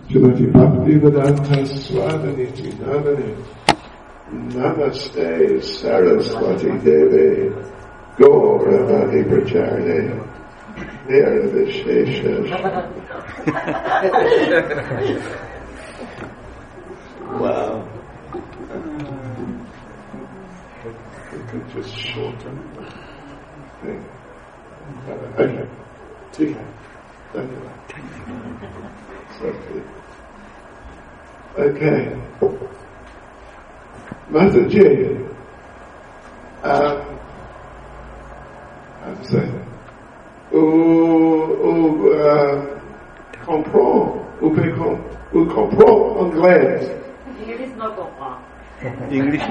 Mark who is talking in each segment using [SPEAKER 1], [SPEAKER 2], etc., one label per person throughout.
[SPEAKER 1] Srimati Bhaktivedanta Swaminiti Namani Namaste Saraswati Devi Gauravani Pracharne Nirvishesha. Wow. We could just shorten the thing. Okay. ठीक है. धन्यवाद. Okay. Mataji, how to say that? Comprend anglais.
[SPEAKER 2] English no comprend.
[SPEAKER 3] English.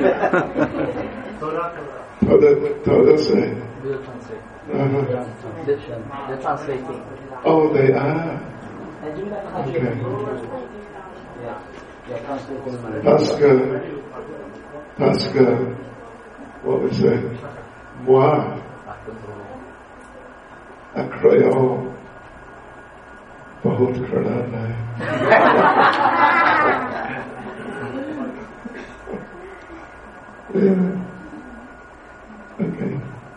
[SPEAKER 1] Toda say.
[SPEAKER 4] They're translating.
[SPEAKER 1] Oh, they are. Okay. Parce que, what we say, moi, un créole, बहुत खड़ा है. Yeah. Okay.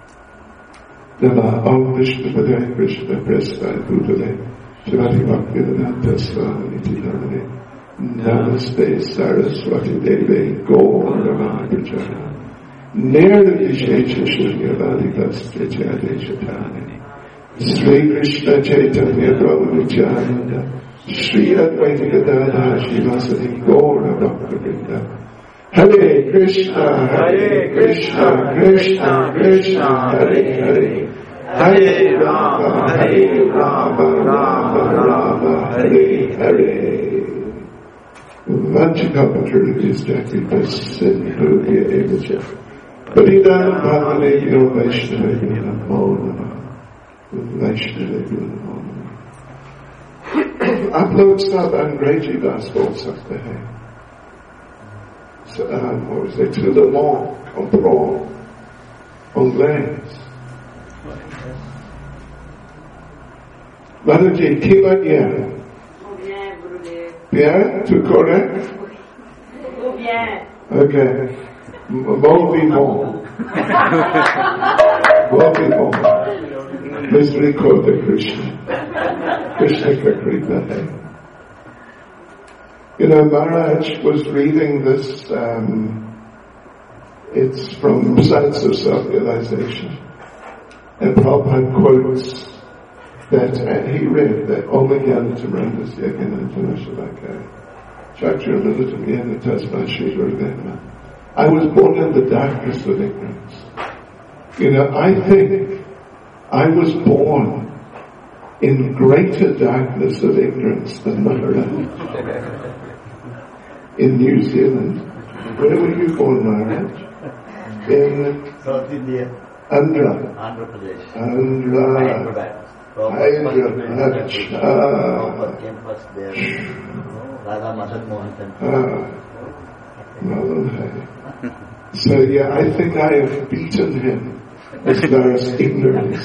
[SPEAKER 1] Nama Om Vishnu Padaya Krishna Prasthaya Bhutale Srimati Bhaktivedanta Swaminiti Namane Namaste Saraswati Devi Gauravani Pracharne Nirvishesha Shunyavadikasya Jadeshatani Sri Krishna Chaitanya Prabhu Nityananda Sri Advaita Gadadhara Srivasadi Gaura Bhaktivinoda Hare Krishna, Krishna Krishna, Hare Hare, Hare Rama, Rama Rama, Hare Hare. Vanchikapatrudis Jati Sindhya Evacha. Paridam Bhavanebhyo Vaishnavebhyo Namo Namah. Vaishnavebhyo Namo Namah. आप लोग सब अंग्रेजी दास बोल सकते हैं. What was it? To the monde, comprend anglais. Mataji, qui va bien?
[SPEAKER 2] Bien, Gurudev.
[SPEAKER 1] Bien? Tu correct?
[SPEAKER 2] Bien.
[SPEAKER 1] Okay. Bon vivant. Bon vivant. Miséricorde de Krishna. Krishna ka kripa hai. You know, Maharaj was reading this, it's from Science of Self-Realization. And Prabhupada quotes that, he read that Om Jnana Timrandasya Jnanatana Shalakaya Chakshurmilitam Yena Tasma Shri Gurudeva. I was born in the darkness of ignorance. You know, I think I was born in greater darkness of ignorance than Maharaj. In New Zealand. Where were you born, Maharaj? In
[SPEAKER 4] South India.
[SPEAKER 1] Andhra.
[SPEAKER 4] Andhra Pradesh.
[SPEAKER 1] Andhra. Hyderabad.
[SPEAKER 4] Came first there. Radha Madan Mohan.
[SPEAKER 1] So yeah, I think I have beaten him as far as ignorance.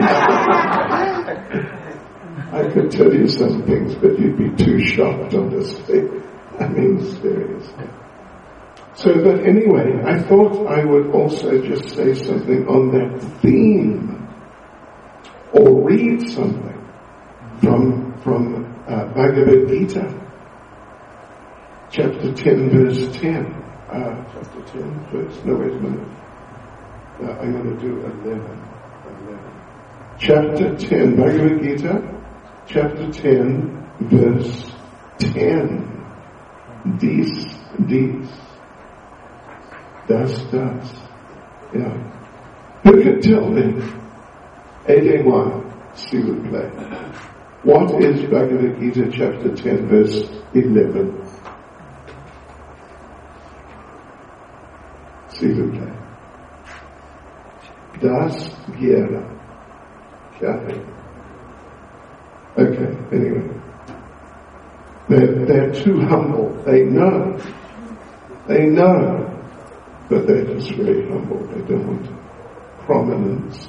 [SPEAKER 1] I could tell you some things, but you'd be too shocked on this thing. I mean, seriously. So, but anyway, I thought I would also just say something on that theme, or read something from Bhagavad Gita, chapter 10, verse 10. Chapter 10, verse, no, wait a minute. I'm going to do 11. Chapter 10, Bhagavad Gita, chapter 10, verse 10. Dies, das. Yeah. Who can tell me? Aidez-moi, s'il vous plaît. What is Bhagavad Gita chapter 10 verse 11? S'il vous plaît. Das Gyera. Kya hai? Okay, anyway. They're too humble. They know, but they're just very humble. They don't want prominence.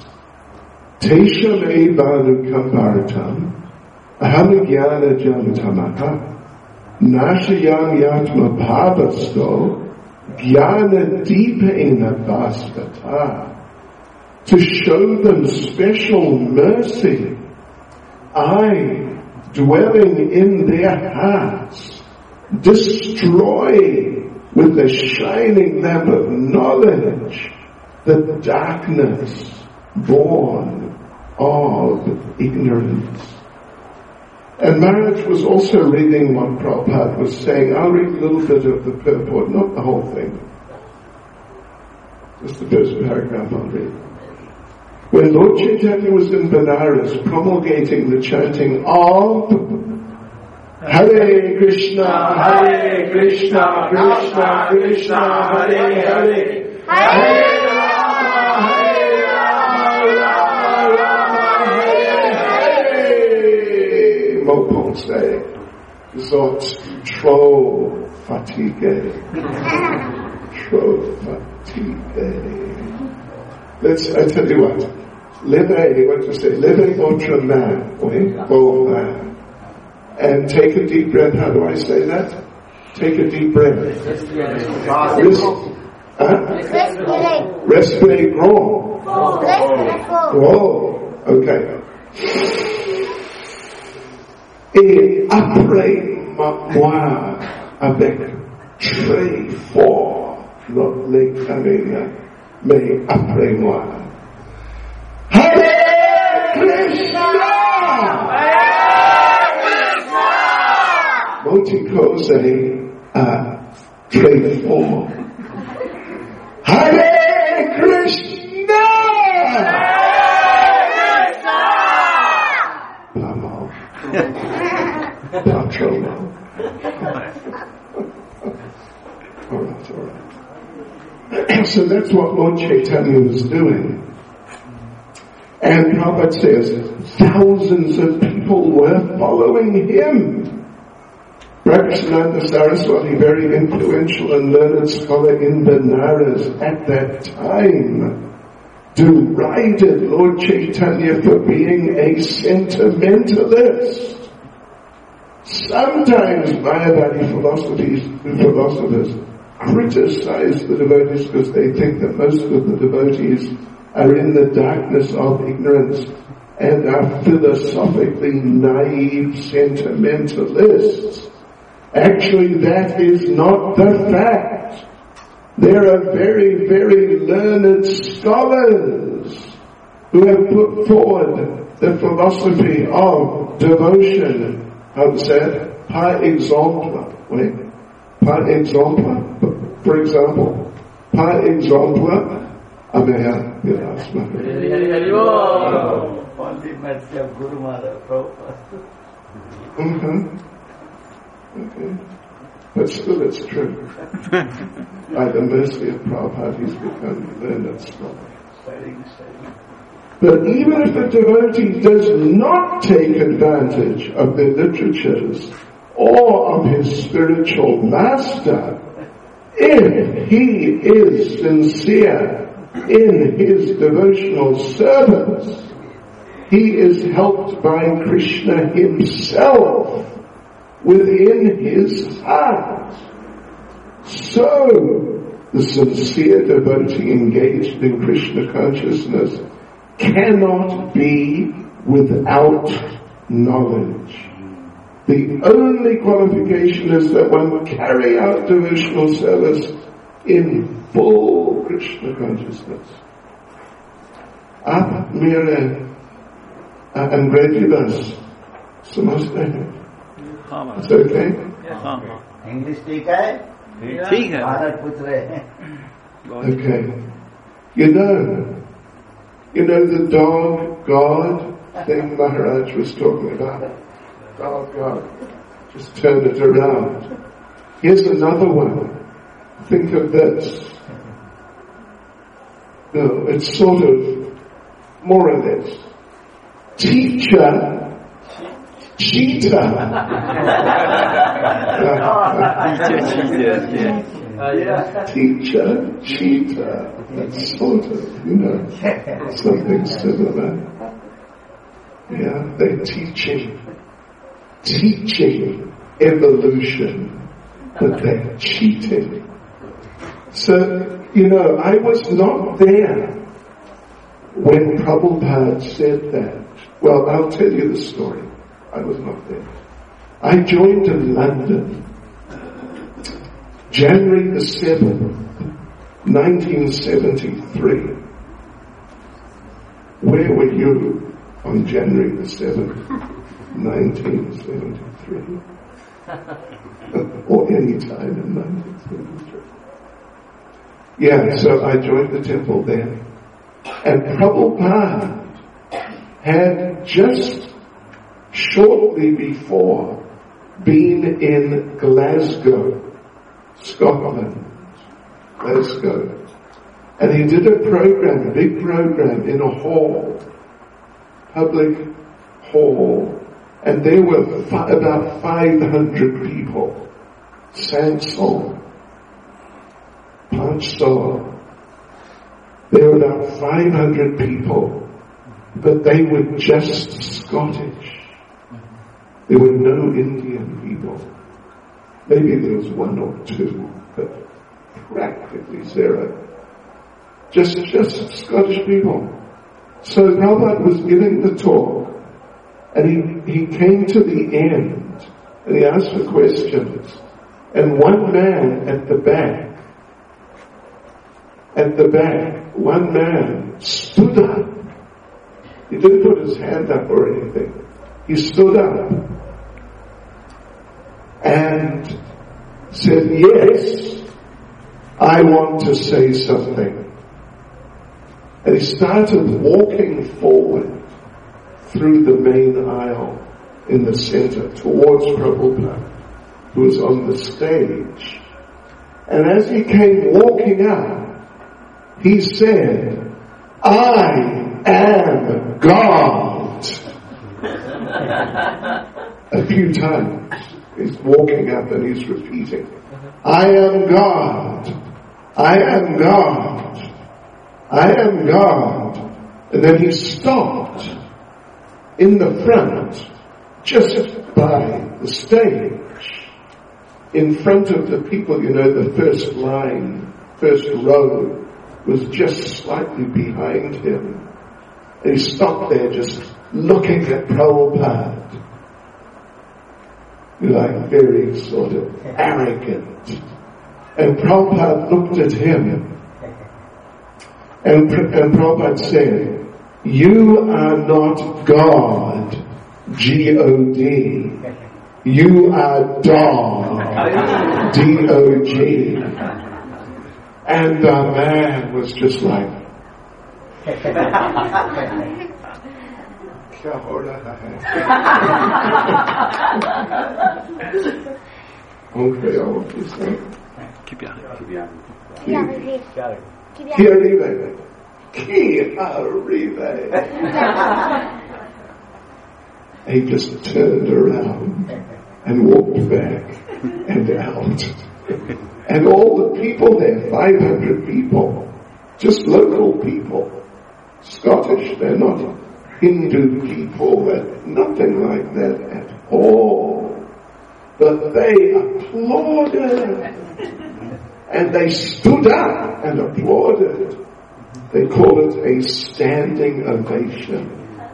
[SPEAKER 1] Tesham evanukam bharatam aham jnana jam tamaha Nashayam Yatma Bhavasto Jnana Deepena Bhaskata, to show them special mercy, I, dwelling in their hearts, destroy with the shining lamp of knowledge the darkness born of ignorance. And Maharaj was also reading what Prabhupada was saying. I'll read a little bit of the purport, not the whole thing. Just the first paragraph I'll read. When Lord Chaitanya was in Benares promulgating the chanting of Hare Krishna, Hare Krishna, Krishna Krishna, Hare Hare, Hare Rama, Hare Rama, Rama Rama, Hare Hare. Mauponse, zot trop fatigue. Trop fatigue. I tell you what. Levez, what to say? Levez votre main, both main. And take a deep breath. How do I say that? Take a deep breath. Respirate grand. Oh, okay. Et après-moi avec très fort les canines, mais après-moi. Hare Krishna! Motikose très fort. Hare Krishna! Pas mal. Pas trop mal. All right. So that's what Lord Chaitanya was doing. And Prabhupada says, thousands of people were following him. Bhaktisiddhanta Saraswati, very influential and learned scholar in Benares at that time, derided Lord Chaitanya for being a sentimentalist. Sometimes Mayavadi philosophers criticize the devotees because they think that most of the devotees are in the darkness of ignorance and are philosophically naive sentimentalists. Actually, that is not the fact. There are very, very learned scholars who have put forward the philosophy of devotion. How to say it? Par exemple. Wait. Par exemple. For example. Par exemple. Ameya Vilasma. Okay. But still it's true. By the mercy of Prabhupada, he's become learned scholar. But even if a devotee does not take advantage of their literatures or of his spiritual master, if he is sincere in his devotional service, he is helped by Krishna himself within his heart. So, the sincere devotee engaged in Krishna consciousness cannot be without knowledge. The only qualification is that one carry out devotional service in full Krishna consciousness. Aap mere angrejivas samajhte hain. It's okay?
[SPEAKER 4] English ठीक है?
[SPEAKER 3] ठीक है.
[SPEAKER 4] भारत पूछ रहे हैं.
[SPEAKER 1] Okay. You know the dog God thing Maharaj was talking about? Dog God. Just turn it around. Here's another one. Think of this. No, it's sort of more or less. Teacher, cheater. Teacher, cheater. That's sort of, something similar. Yeah, they're teaching evolution, but they're cheating. So, I was not there when Prabhupada said that. Well, I'll tell you the story. I was not there. I joined in London, January the 7th, 1973. Where were you on January the 7th, 1973? Or any time in 1973. Yeah, so I joined the temple then. And Prabhupada had just shortly before been in Glasgow, Scotland, Glasgow. And he did a program, a big program in a hall, public hall, and there were about 500 people. Sansol, Panchsol. There were about 500 people, but they were just Scottish. There were no Indian people. Maybe there was one or two, but practically zero. Just Scottish people. So Prabhupada was giving the talk, and he came to the end, and he asked for questions. And one man at the back, one man stood up. He didn't put his hand up or anything. He stood up and said, "Yes, I want to say something." And he started walking forward through the main aisle in the center towards Prabhupada, who was on the stage. And as he came walking out, he said, "I am God." A few times. He's walking up and he's repeating, "I am God. I am God. I am God." And then he stopped in the front, just by the stage, in front of the people, the first line, first row, was just slightly behind him. And he stopped there just looking at Prabhupada, like very sort of arrogant. And Prabhupada looked at him, and Prabhupada said, "You are not God, G-O-D. You are Dog, D-O-G." And the man was just like, Qui arrive? He just turned around and walked back and out. And all the people there, 500 people, just local people, Scottish, they're not Hindu people, nothing like that at all. But they applauded. And they stood up and applauded. They call it a standing ovation.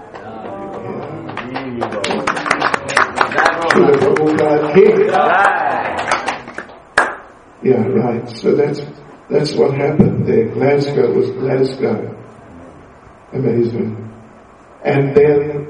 [SPEAKER 1] Yeah, right. So that's what happened there. Glasgow was Glasgow. Amazing. And then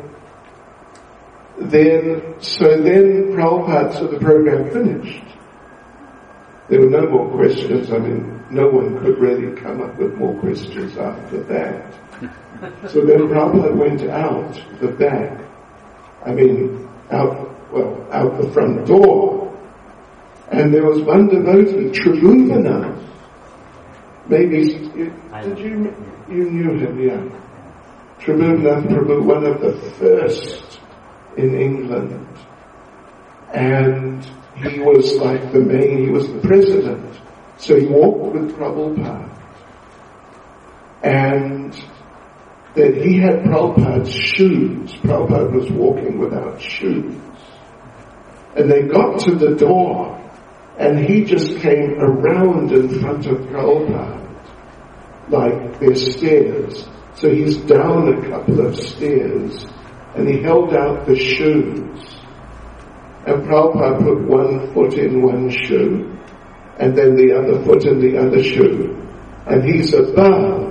[SPEAKER 1] Prabhupada, so the program finished. There were no more questions. I mean, no one could really come up with more questions after that. So then Prabhupada went out the back. I mean, out the front door. And there was one devotee, Tribhuvana. Maybe, you knew him, yeah. Tribhuvana Prabhu, one of the first in England. And he was like he was the president. So he walked with Prabhupada. And that he had Prabhupada's shoes. Prabhupada was walking without shoes. And they got to the door, and he just came around in front of Prabhupada, like there's stairs. So he's down a couple of stairs, and he held out the shoes. And Prabhupada put one foot in one shoe, and then the other foot in the other shoe. And he's above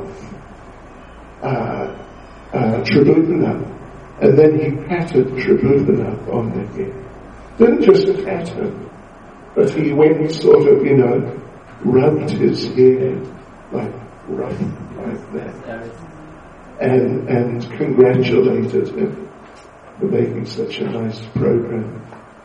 [SPEAKER 1] Tribhuvan. And then he patted Tribhuvan on the head. Didn't just pat him, but he went sort of, rubbed his head like rough like that. And congratulated him for making such a nice program.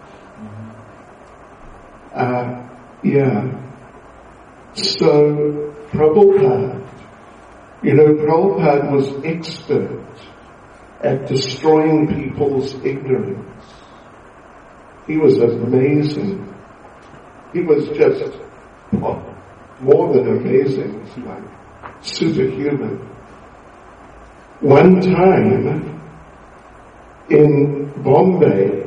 [SPEAKER 1] So Prabhupada, Prabhupada was expert at destroying people's ignorance. He was amazing. He was just more than amazing. It's like superhuman. One time in Bombay,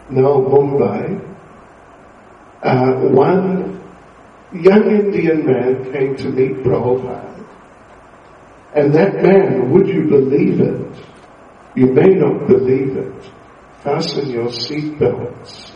[SPEAKER 1] one young Indian man came to meet Prabhupada. And that man, would you believe it? You may not believe it. Fasten your seatbelts.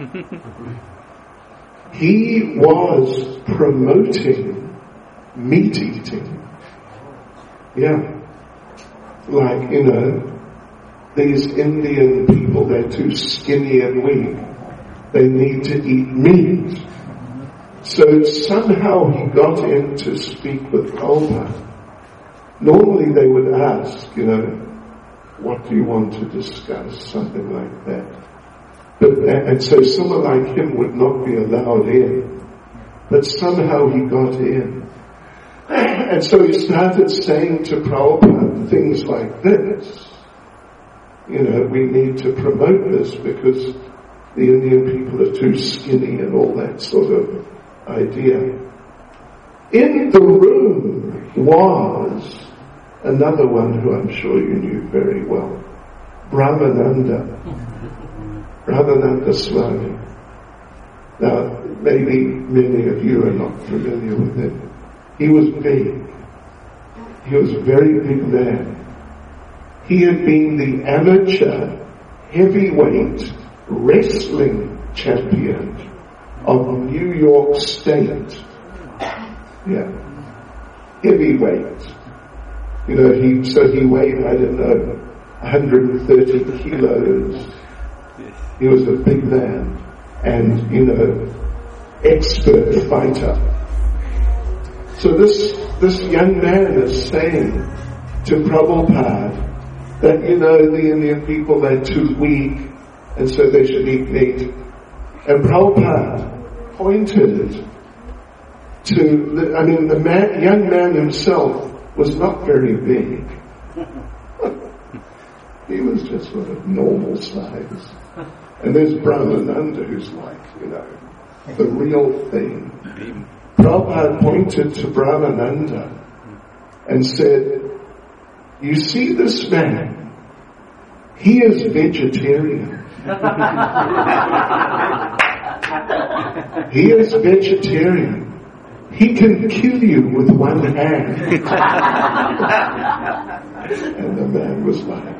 [SPEAKER 1] He was promoting meat eating. Yeah. Like, these Indian people, they're too skinny and weak. They need to eat meat. So somehow he got in to speak with Prabhupada. Normally they would ask, what do you want to discuss? Something like that. And so someone like him would not be allowed in. But somehow he got in. And so he started saying to Prabhupada things like this. We need to promote this because the Indian people are too skinny and all that sort of idea. In the room was another one who I'm sure you knew very well, Brahmananda Swami. Now, maybe many of you are not familiar with him. He was big. He was a very big man. He had been the amateur heavyweight wrestling champion of New York State. Yeah. Heavyweight. He weighed, 130 kilos. He was a big man and, expert fighter. So this young man is saying to Prabhupada that, the Indian people, they're too weak and so they should eat meat. And Prabhupada pointed to, the young man himself was not very big. He was just sort of normal size. And there's Brahmananda who's like, the real thing. Prabhupada pointed to Brahmananda and said, you see this man? He is vegetarian. He is vegetarian. He can kill you with one hand. And the man was like,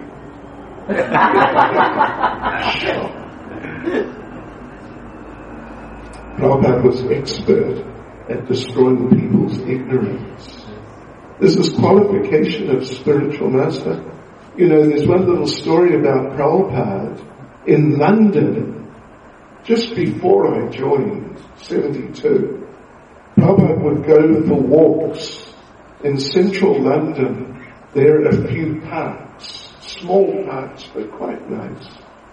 [SPEAKER 1] Prabhupada was expert at destroying people's ignorance. This is qualification of spiritual master. There's one little story about Prabhupada in London, just before I joined, 72. Prabhupada would go for walks in central London. There are a few parks, small parks, but quite nice.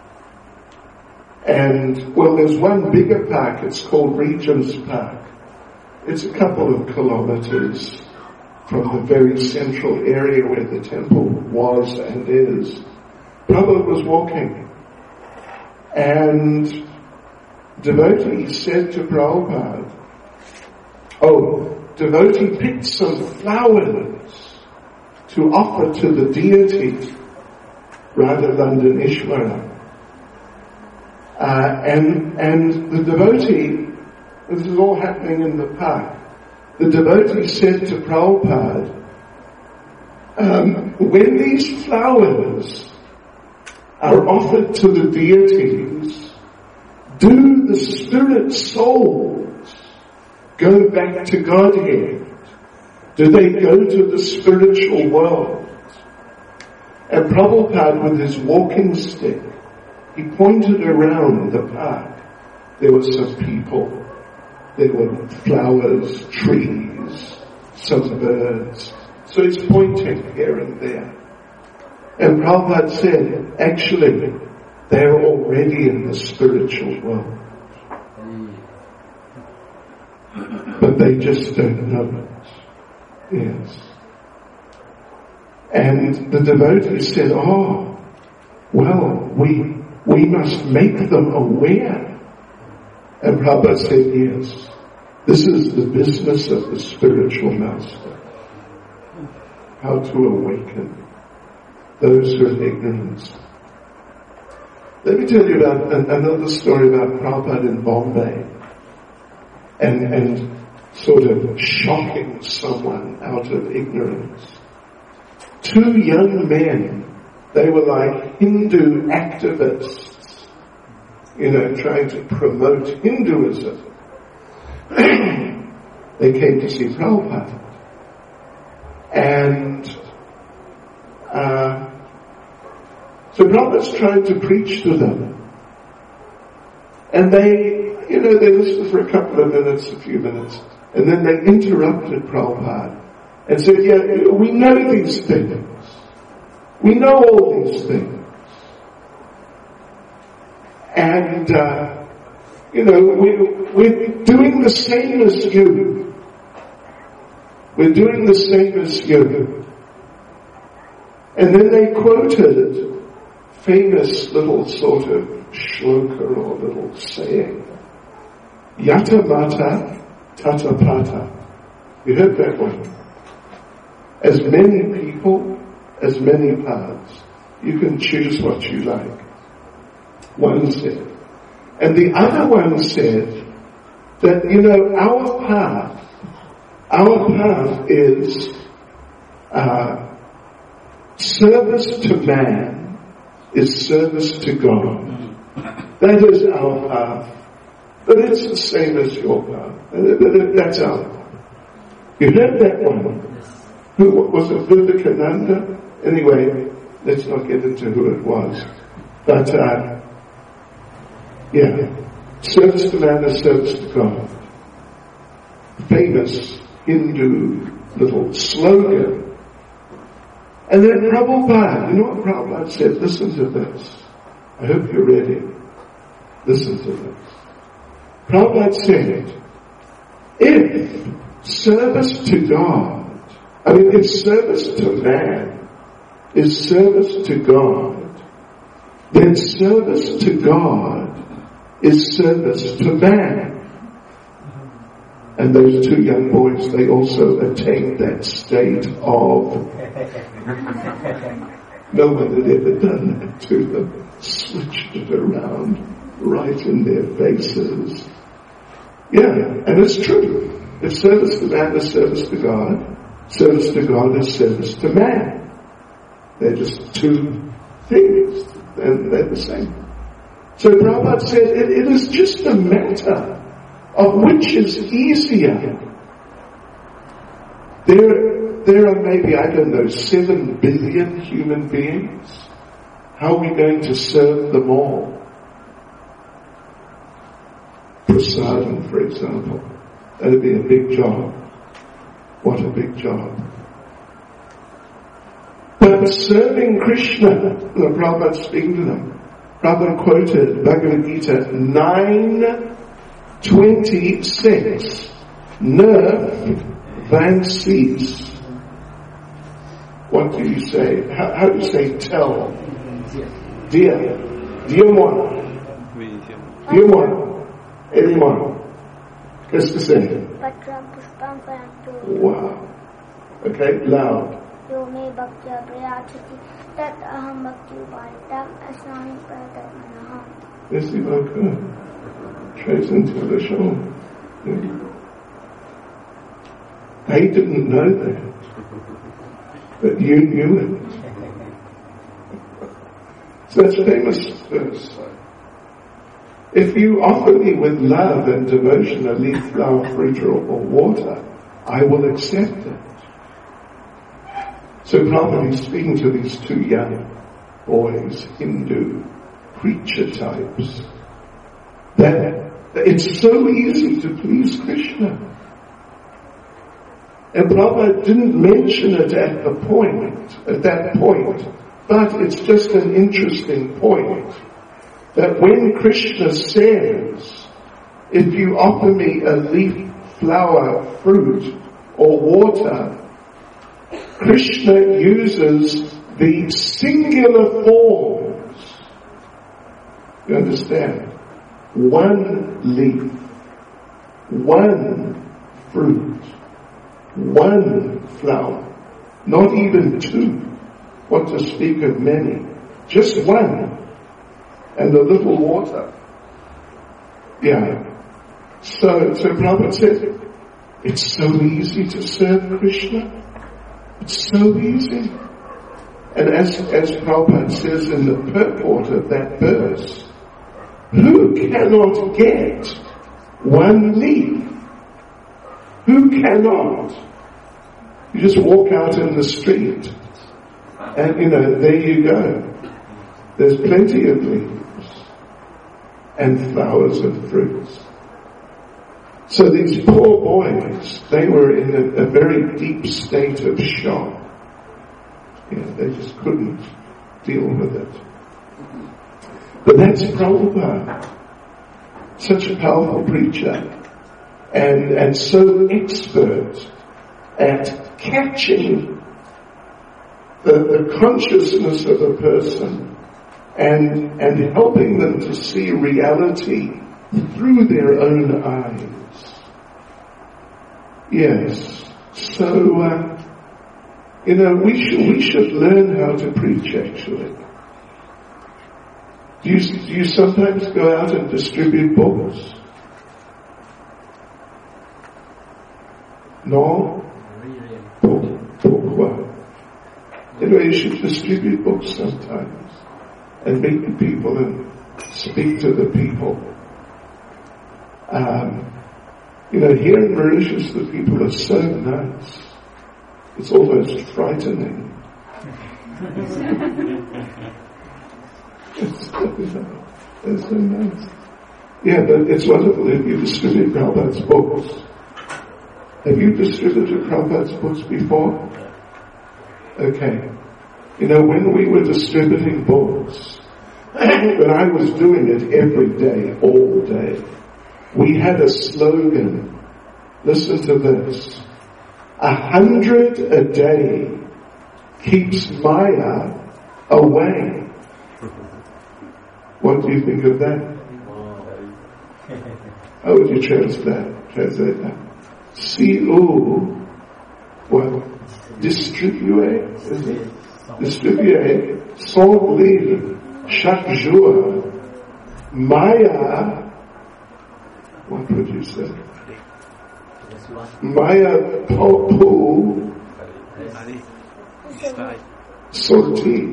[SPEAKER 1] And, there's one bigger park, it's called Regent's Park. It's a couple of kilometers from the very central area where the temple was and is. Prabhupada was walking, and devotee said to Prabhupada, devotee picked some flowers to offer to the deity, Radha Ishwara. And the devotee, this is all happening in the park, the devotee said to Prabhupada, when these flowers are offered to the deities, do the spirit souls go back to Godhead? Do they go to the spiritual world? And Prabhupada, with his walking stick, he pointed around the park. There were some people, there were flowers, trees, some birds. So he's pointing here and there. And Prabhupada said, actually, they're already in the spiritual world. But they just don't know it. Yes. And the devotee said, oh, well, we must make them aware. And Prabhupada said, yes, this is the business of the spiritual master. How to awaken those who are ignorant. Let me tell you about another story about Prabhupada in Bombay and sort of shocking someone out of ignorance. 2 young men, they were like Hindu activists, trying to promote Hinduism. They came to see Prabhupada. And so Prabhupada's trying to preach to them. And they listened for a couple of minutes, a few minutes, and then they interrupted Prabhupada and said, yeah, we know these things. We know all these things. And, we're doing the same as you. We're doing the same as you. And then they quoted famous little sort of shloka or little saying. Yata mata tata pata. You heard that one? As many people, as many paths. You can choose what you like. One said. And the other one said that, our path is service to man is service to God. That is our path. But it's the same as your path. That's our path. You heard that one? Who was it? Vivekananda? Anyway, let's not get into who it was. But, service to man is service to God. Famous Hindu little slogan. And then Prabhupada, you know what Prabhupada said? Listen to this. I hope you're ready. Listen to this. Prabhupada said, if service to God, if service to man is service to God, then service to God is service to man. And those 2 young boys, they also attained that state of no one had ever done that to them. Switched it around right in their faces. Yeah, and it's true. If service to man is service to God is service to man. They're just 2 things, and they're the same. So Prabhupada said, it is just a matter of which is easier. There are maybe, 7 billion human beings. How are we going to serve them all? Prasadam, for example. That would be a big job. What a big job. But serving Krishna, Prabhupada speaking to them, Prabhupada quoted Bhagavad Gita 9:26. Nerve vancease. What do you say? How do you say tell? Dear moi. Dear moi. Anyone. Qu'est-ce que c'est? Wow. Okay, loud.
[SPEAKER 3] Yo me bhakya prayachati tat aham bhakti uparitam asnani pradatmanaha.
[SPEAKER 1] Merci beaucoup. Très intelligent. They didn't know that, but you knew it. So that's a famous verse. If you offer me with love and devotion a leaf, flower, fruit, or water, I will accept it. So Prabhupada is speaking to these two young boys, Hindu preacher types, that it's so easy to please Krishna. And Prabhupada didn't mention it at that point, but it's just an interesting point, that when Krishna says, if you offer me a leaf, flower, fruit, or water, Krishna uses the singular forms. You understand? One leaf, one fruit, one flower, not even two, what to speak of many, just one, and a little water. Yeah. So Prabhupada said, it's so easy to serve Krishna. It's so easy. And as Prabhupada says in the purport of that verse, who cannot get one leaf? Who cannot? You just walk out in the street and there you go. There's plenty of leaves and flowers and fruits. So these poor boys, they were in a very deep state of shock. They just couldn't deal with it. But that's Prabhupada, such a powerful preacher, and so expert at catching the consciousness of a person and helping them to see reality through their own eyes. Yes. So, we should learn how to preach, actually. Do you sometimes go out and distribute books? No? Pourquoi? You should distribute books sometimes and meet the people and speak to the people. Here in Mauritius, the people are so nice. It's almost frightening. It's so nice. Yeah, but it's wonderful if you distribute Prabhupada's books. Have you distributed Prabhupada's books before? Okay. When we were distributing books, when I was doing it every day, all day, we had a slogan. Listen to this. 100 a day keeps Maya away. What do you think of that? How would you translate that? What? Distribuer. Distribuer sans livre chaque jour. Maya, what would you say? Maya Popu Sorti.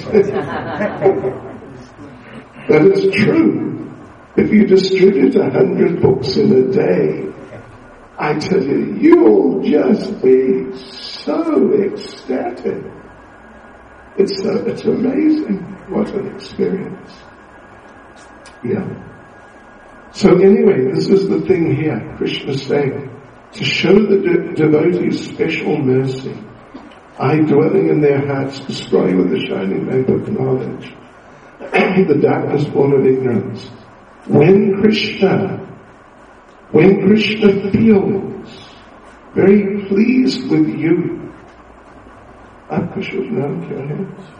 [SPEAKER 1] That is true. If you distribute 100 books in a day, I tell you, you'll just be so ecstatic. It's amazing. What an experience. Yeah. So anyway, this is the thing here. Krishna is saying, to show the devotees special mercy, I, dwelling in their hearts, destroy with the shining lamp of knowledge the darkness born of ignorance. When Krishna feels very pleased with you, आपका शुभ नाम क्या है?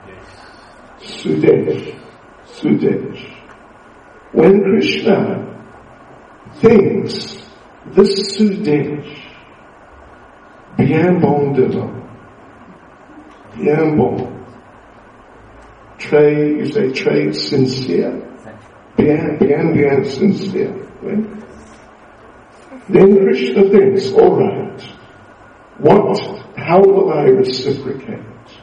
[SPEAKER 1] Sudesh. When Krishna thinks this Sudesh, bien bon devant, bien bon, you say très sincere, bien sincere. Right? Then Krishna thinks, all right, how will I reciprocate?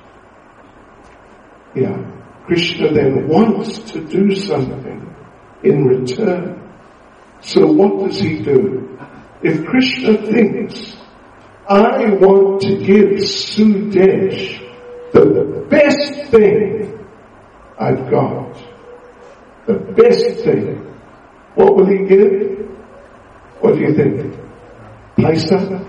[SPEAKER 1] Yeah. Krishna then wants to do something in return. So what does he do? If Krishna thinks, I want to give Sudesh the best thing I've got, the best thing, what will he give? What do you think? Paisa?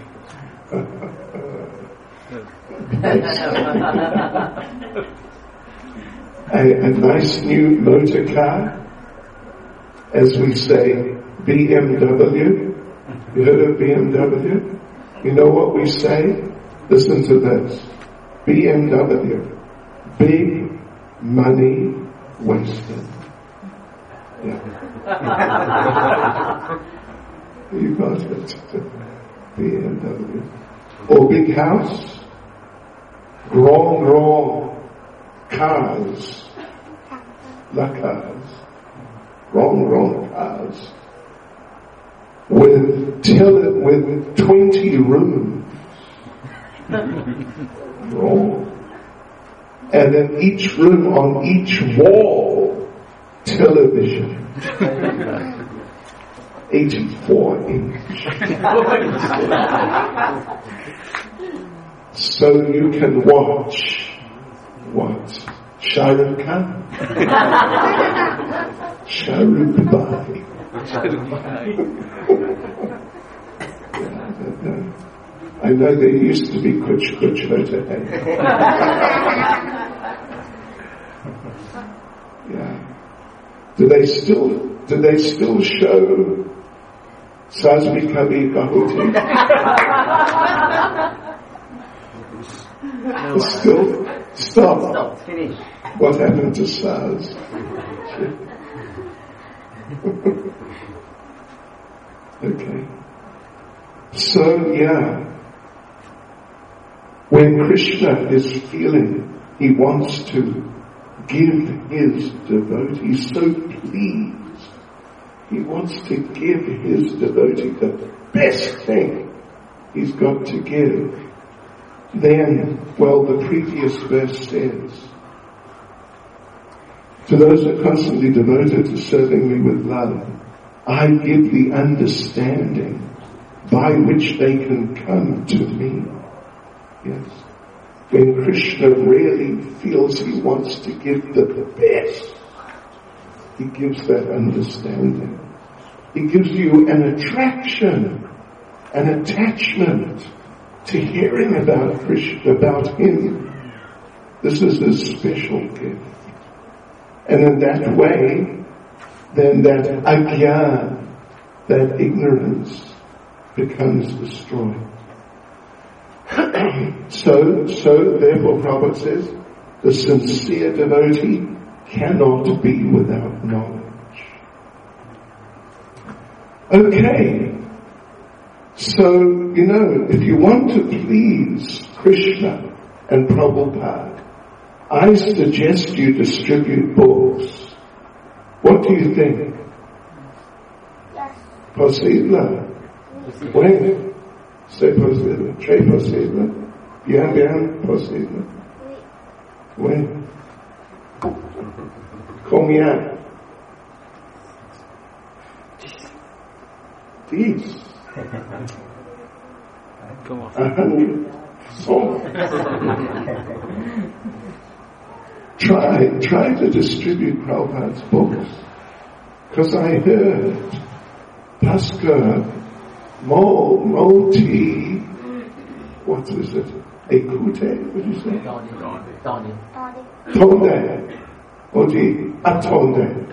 [SPEAKER 1] A nice new motor car, as we say, BMW. You heard of BMW? You know what we say? Listen to this. BMW. Big money wasted. Yeah. You got it. BMW. Or big house. Wrong cars. La cars. Wrong cars. With 20 rooms. Wrong. And in each room, on each wall, television. 84 inch. So you can watch what? Shah Rukh Khan? Shah Rukh Bhai. I know there used to be Kuch Hote. Yeah. Do they still show Sazmi Kabir Kahuti? Still? Stop.
[SPEAKER 4] Finish.
[SPEAKER 1] What happened to Saz? Okay. So, yeah. When Krishna is feeling he wants to give his devotee, he's so pleased. He wants to give his devotee the best thing he's got to give. Then, well, the previous verse says, to those who are constantly devoted to serving me with love, I give the understanding by which they can come to me. Yes. When Krishna really feels he wants to give the best, he gives that understanding. He gives you an attraction, an attachment to hearing about Krishna, about him. This is a special gift. And in that way, then that agyan, that ignorance, becomes destroyed. So therefore Prabhupada says, the sincere devotee cannot be without knowledge. Okay. So, if you want to please Krishna and Prabhupada, I suggest you distribute books. What do you think?
[SPEAKER 3] Yes.
[SPEAKER 1] Possible? Oui. C'est possible. Très possible. Bien possible. Oui. Combien? 10. 100. Try to distribute Prabhupada's books. Because I heard Pascal Multi, what is it? Ekute, what do you say? Tonde. Multi Atonde.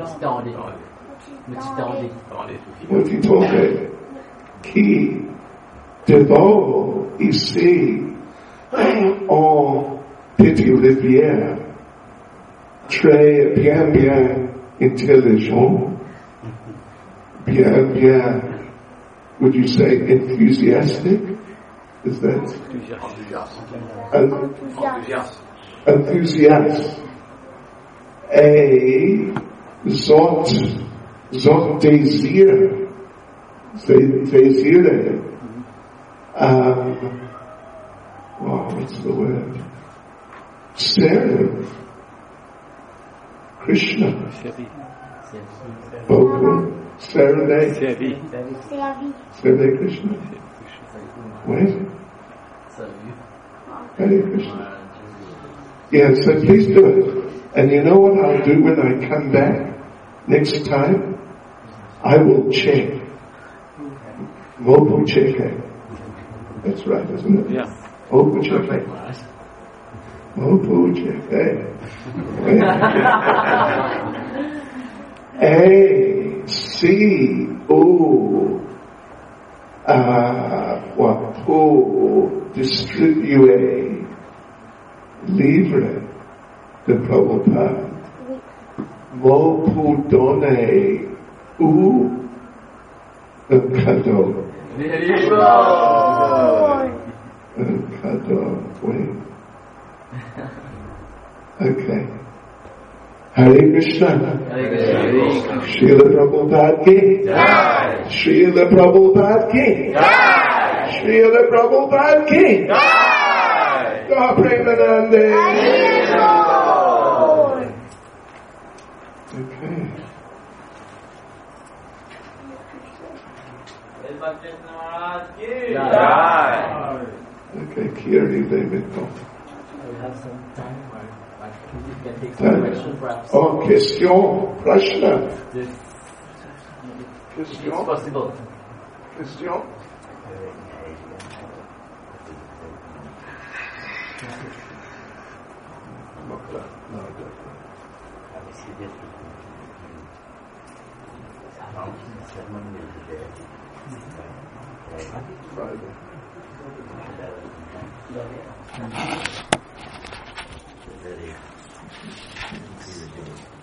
[SPEAKER 1] Multi Tonde. Qui devant ici en Petite Rivière, très bien intelligent, bien, would you say enthusiastic? Is that? Enthusiast. Et Zot Desire. Desire. What's the word? Serve Krishna. Serve Krishna. Wait. Hare Krishna. Yeah, so please do it. And you know what I'll do when I come back next time? I will check. Mopu check. That's right, isn't it?
[SPEAKER 5] Yeah.
[SPEAKER 1] Mopu check. Mopu check. A, C, O, Wapo, distribue, livre de Prabhupada, Mopu done, Kado. Kado, wait. Okay. Hare Krishna. Srila Prabhupada ki. Jai. Srila Prabhupada ki. Jai. Srila Prabhupada ki. Jai. God Premanande. Okay. Okay, Kiri Devito.
[SPEAKER 6] We have some time. You can take
[SPEAKER 1] some
[SPEAKER 6] question perhaps.
[SPEAKER 1] Oh, question, prashna.
[SPEAKER 6] If it's
[SPEAKER 1] Question.
[SPEAKER 6] possible.
[SPEAKER 1] Question. Friday.